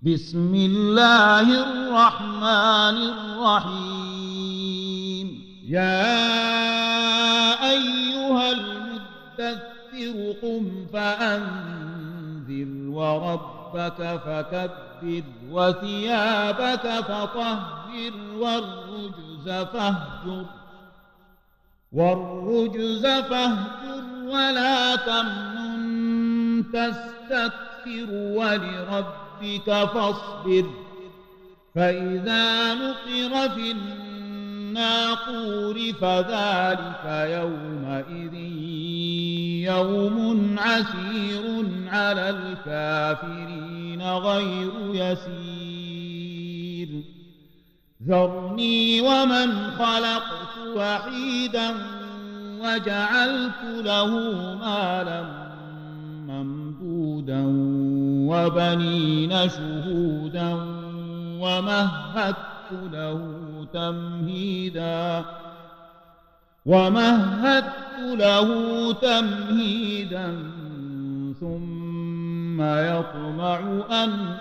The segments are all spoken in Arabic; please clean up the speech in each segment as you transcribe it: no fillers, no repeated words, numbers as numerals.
بسم الله الرحمن الرحيم يا أيها المدثر قم فأنذر وربك فكبر وثيابك فطهر والرجز فاهجر ولا تمنن تستكثر ولربك فاصبر فإذا نقر في الناقور فذلك يومئذ يوم عسير على الكافرين غير يسير ذرني ومن خلقت وحيدا وجعلت له مالا ممدودا وبنين شهودا ومهدت له تمهيدا ثم يطمع أن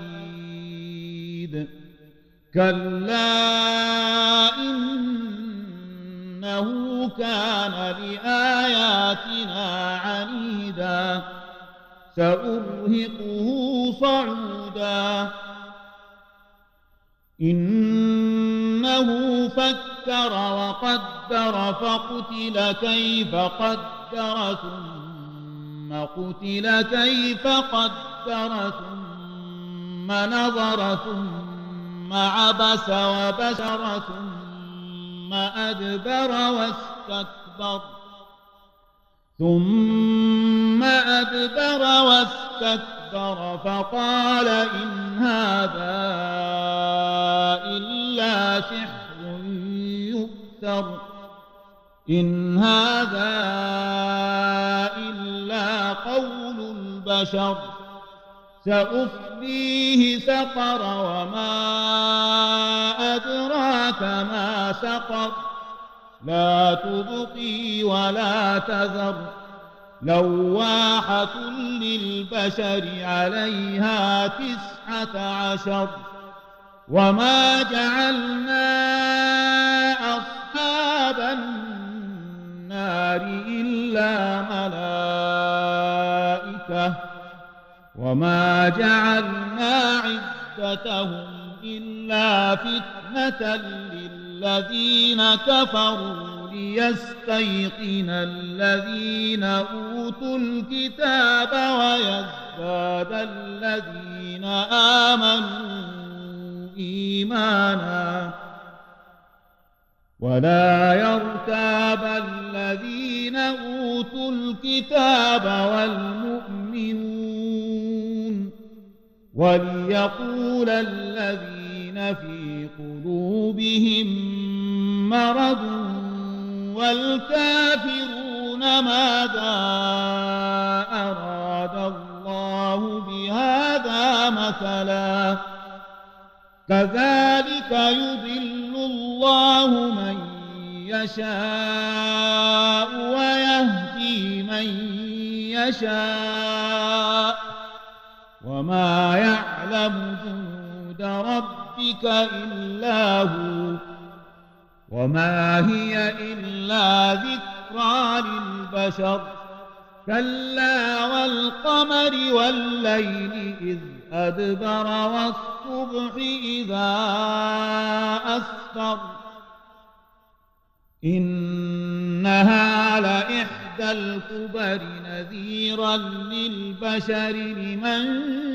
أزيد كلا إنه كان لآياتنا عنيدا سأرهقه صعودا إنه فكر وقدر فقتل كيف قدر ثم قتل كيف قدر ثم نظر ثم عبس وبسر ثم أدبر واستكبر فقال إن هذا إلا سحر يؤثر إن هذا إلا قول البشر سأصليه سقر وما أدراك ما سقر لا تبقي ولا تذر لواحة للبشر عليها 19 وما جعلنا أصحاب النار إلا ملائكة وما جعلنا عدتهم إلا فتنة للذين كفروا ليستيقن الذين أوتوا الكتاب ويزداد الذين آمنوا إيمانا ولا يرتاب الذين أوتوا الكتاب والمؤمنون وليقول الذين في قلوبهم مرض والكافرون ماذا أراد الله بهذا مثلا كذلك يضل الله من يشاء ويهدي من يشاء وما يعلم جنود ربك إلا هو وما هي إلا ذكرى للبشر كلا والقمر والليل إذ أدبر والصبح إذا أسفر إنها لإحدى الكبر نذيرا للبشر لمن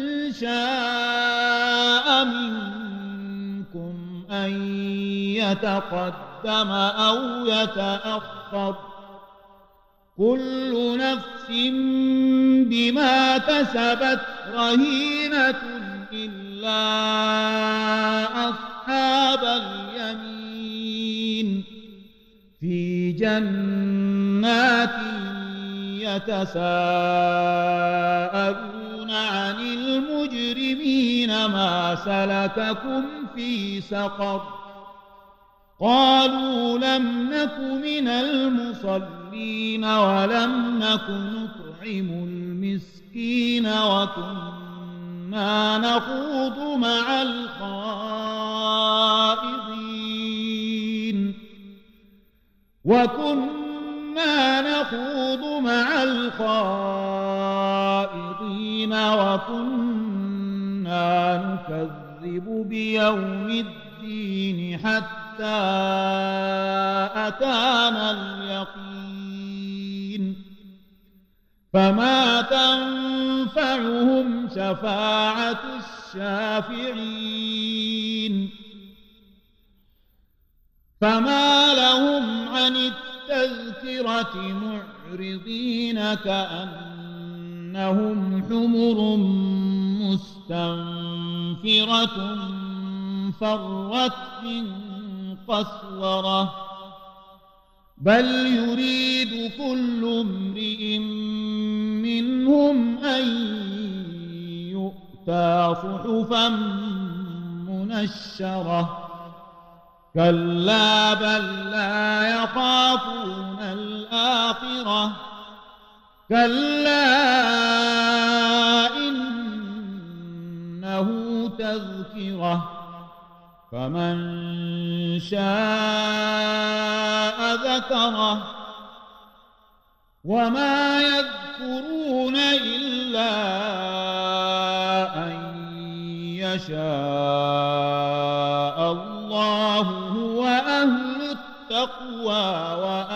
شاء منكم أن يتقدم أو يتأخر كل نفس بما كسبت رهينة إلا أصحاب اليمين في جنات يتساءلون عن المجرمين ما سلككم في سقر قالوا لم نك من المصلين ولم نك نطعم المسكين وكنا وكنا نخوض مع الخائضين وكنا نكذب بيوم الدين حتى أتانا اليقين فما تنفعهم شفاعة الشافعين فما لهم عن التذكرة معرضين كأنهم حمر مستنفرة فرت من قسورة بل يريد كل امرئ منهم أن يؤتى صحفا منشرة كلا بل لا يخافون الآخرة كلا إنه تذكرة فمن شاء ذكره وما يذكرون إلا أن يشاء الله هو أهل التقوى